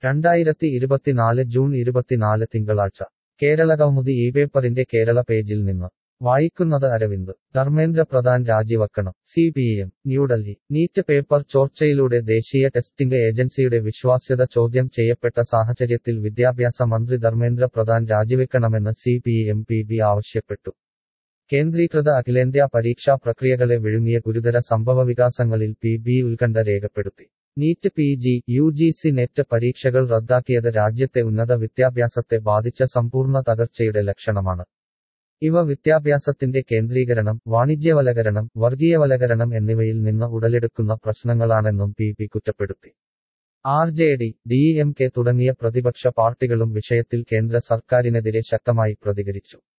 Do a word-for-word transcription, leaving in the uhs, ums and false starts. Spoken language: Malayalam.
രണ്ടായിരത്തി ഇരുപത്തിനാല് ജൂൺ ഇരുപത്തിനാല് തിങ്കളാഴ്ച കേരളകൗമുദി ഈ പേപ്പറിന്റെ കേരള പേജിൽ നിന്ന് വായിക്കുന്നത് അരവിന്ദ്. ധർമ്മേന്ദ്ര പ്രധാൻ രാജിവക്കണം. C P M New Delhi. NEET paper ചോർച്ചയിലൂടെ ദേശീയ ടെസ്റ്റിംഗ് ഏജൻസിയുടെ വിശ്വാസ്യത ചോദ്യം ചെയ്യപ്പെട്ട സാഹചര്യത്തിൽ വിദ്യാഭ്യാസ മന്ത്രി ധർമ്മേന്ദ്ര പ്രധാൻ രാജിവെക്കണമെന്ന് C P M P B ആവശ്യപ്പെട്ടു. കേന്ദ്രീകൃത അഖിലേന്ത്യാ പരീക്ഷാ പ്രക്രിയകളെ വിഴുങ്ങിയ ഗുരുതര സംഭവവികാസങ്ങളിൽ പി ബി ഉത്കണ്ഠ രേഖപ്പെടുത്തി. NEET P G, U G C NET പരീക്ഷകൾ റദ്ദാക്കിയത് രാജ്യത്തെ ഉന്നത വിദ്യാഭ്യാസത്തെ ബാധിച്ച സമ്പൂർണ്ണ തകർച്ചയുടെ ലക്ഷണമാണ്. ഇവ വിദ്യാഭ്യാസത്തിന്റെ കേന്ദ്രീകരണം, വാണിജ്യവൽക്കരണം, വർഗീയവൽക്കരണം എന്നിവയിൽ നിന്ന് ഉടലെടുക്കുന്ന പ്രശ്നങ്ങളാണെന്നും പി ബി കുറ്റപ്പെടുത്തി. R J D, D M K തുടങ്ങിയ പ്രതിപക്ഷ പാർട്ടികളും വിഷയത്തിൽ കേന്ദ്ര സർക്കാരിനെതിരെ ശക്തമായി പ്രതികരിച്ചു.